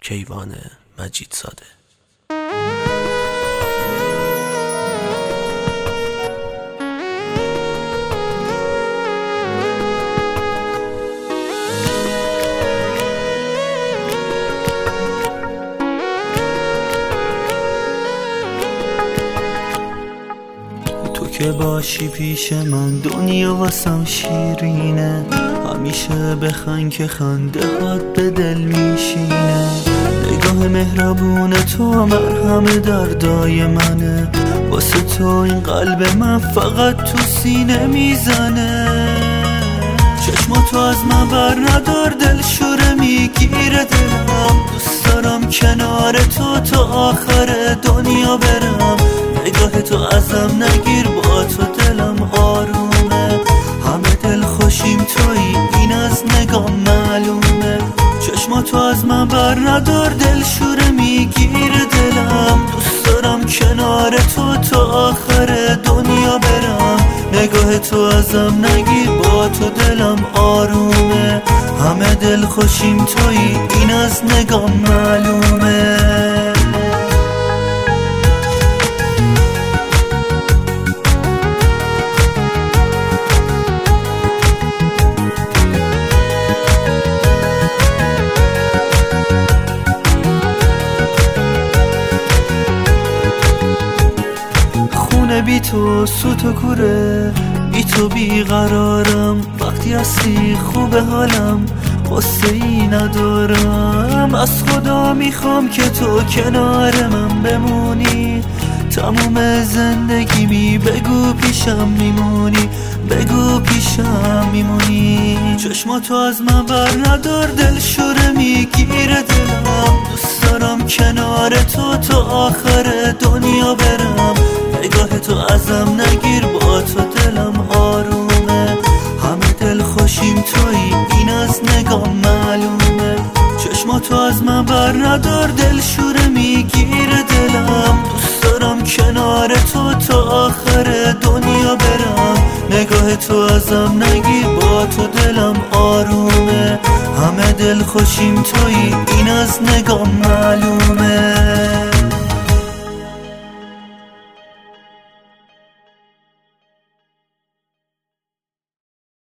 کیوان مجیدزاده. تو که باشی پیش من دنیا واسم شیرینه، همیشه بخند که خنده هات به دل میشینه. نگاه مهربون تو مرهم دردای منه، واسه تو این قلب من فقط تو سینه میزنه. چشم تو از من بر ندار، دل شوره میگیره دلم. دوست دارم کنار تو تا آخر دنیا برم. نگاه تو ازم نگیر، با تو دلم آرومه. همه دل خوشیم تویی، این از نگاه معلومه. چشم تو از من بر ندار، دل شوره میگیره دلم. دوست دارم کنار تو تا آخر دنیا برم. نگاه تو ازم نگیر، با تو دلم آرومه. همه دل خوشیم تویی، این از نگاه معلومه. بی تو سوت و کوره، بی تو بیقرارم. وقتی هستی خوب حالم، غصه ای ندارم. از خدا میخوام که تو کنار من بمونی. تموم زندگیمی بگو پیشم میمونی، بگو پیشم میمونی. چشم تو از من بر ندار، دل شوره میگیره دلم. دوست دارم کنار تو تا آخر دنیا برم. نگاه تو ازم نگیر، با تو دلم آرومه. همه دل خوشیم تویی، این از نگاه معلومه. چشم تو از من بر ندار، دل شوره میگیره دلم. دوست دارم کنار تو تا آخر دنیا برم. نگاه تو ازم نگیر، با تو دلم آرومه. همه دل خوشیم تویی، این از نگاه معلومه.